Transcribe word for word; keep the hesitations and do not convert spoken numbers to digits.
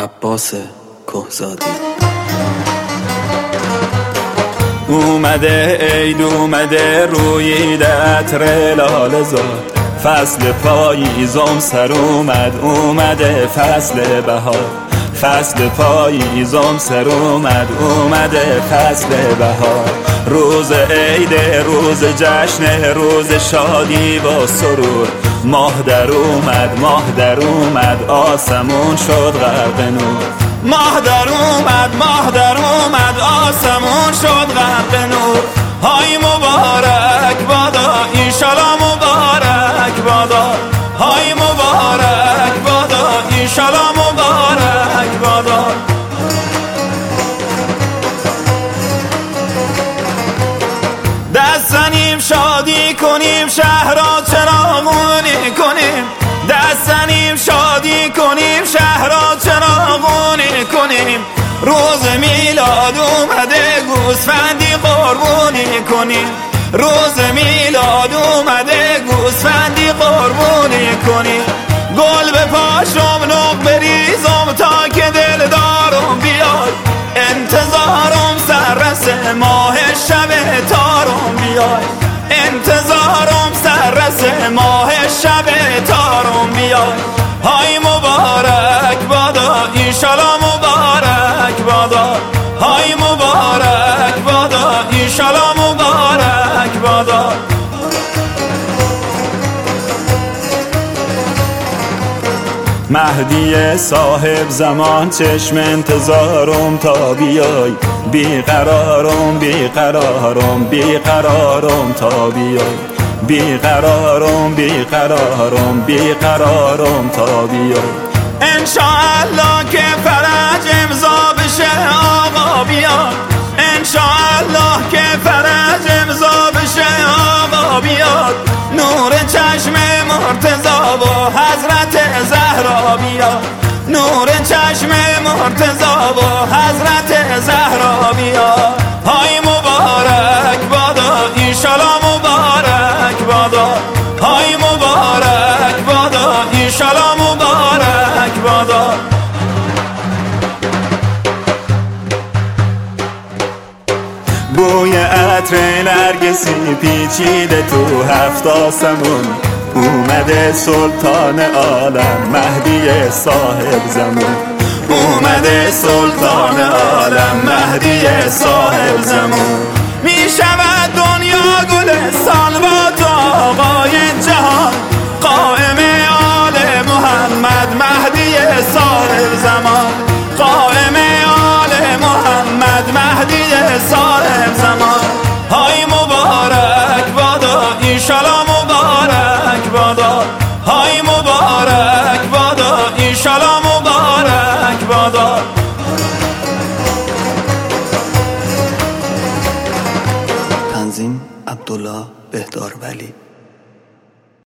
عباس کهزادی. اومده عید اومده رویید عطر لاله زاد، فصل پاییزم سر اومد اومده فصل بهار، فصل پاییزم سر اومد اومده فصل بهار. روز عید روز جشن روز شادی با سرور، ماه در اومد ماه در اومد آسمون شد غرق نور، ماه در اومد ماه در اومد آسمون شد غرق نور. های مبارک بادا ایشالا مبارک بادا، های مبارک بادا ایشالا مبارک بادا. دست زنیم شادی کنیم شهر را چراغونی کنیم، دست زنیم شادی کنیم شهر را چراغونی کنیم. روز میلاد اومده گوسفندی قربونی کنیم، روز میلاد اومده گوسفندی قربونی کنیم. گل به پاشم نق بریزم تا که دلدارم بیاد، انتظارم سررس ماه شب تارم بیاد، انتظارم سررس ماه شب تارم بیاد. های مبارک بادا ایشالا مبارک بادا، های مبارک بادا ایشالا مبارک بادا. مهدی صاحب زمان چشم انتظارم تا بیای، بیقرارم بیقرارم بیقرارم تا بیای، بیقرارم بیقرارم بیقرارم تا بیای. انشاءالله که فرج امضا بشه آقا بیاد، انشاءالله که فرج امضا بشه آقا بیاد. نور چشم مرتضی و حضرت زهرا بیاد، نور چشم مرتضی و حضرت زهرا بیاد. های مبارک بادا ایشالا مبارک بادا، های مبارک بادا ایشالا مبارک بادا. بوی عطر نرگسی پیچیده تو هفت آسمون، اومده سلطان عالم مهدی صاحب زمان، اومده سلطان عالم مهدی صاحب زمان. می شود دنیا گلستان با تو آقای جهان، قائم آل محمد مهدی صاحب زمان، قائم آل محمد مهدی صاحب زمان. های مبارک بادا ایشالا مبارک بادا، های مبارک بادا ایشالا مبارک بادا. تنظیم عبدالله بهدارولی.